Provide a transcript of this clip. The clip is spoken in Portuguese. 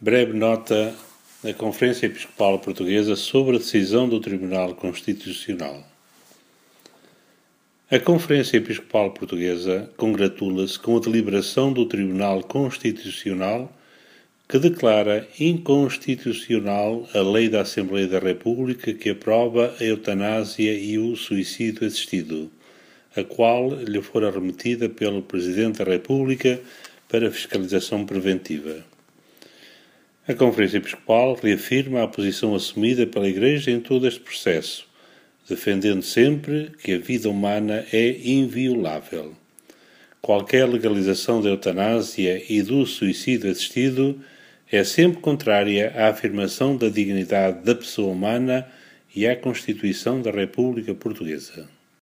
Breve nota da Conferência Episcopal Portuguesa sobre a decisão do Tribunal Constitucional. A Conferência Episcopal Portuguesa congratula-se com a deliberação do Tribunal Constitucional que declara inconstitucional a Lei da Assembleia da República que aprova a eutanásia e o suicídio assistido, a qual lhe fora remetida pelo Presidente da República para fiscalização preventiva. A Conferência Episcopal reafirma a posição assumida pela Igreja em todo este processo, defendendo sempre que a vida humana é inviolável. Qualquer legalização da eutanásia e do suicídio assistido é sempre contrária à afirmação da dignidade da pessoa humana e à Constituição da República Portuguesa.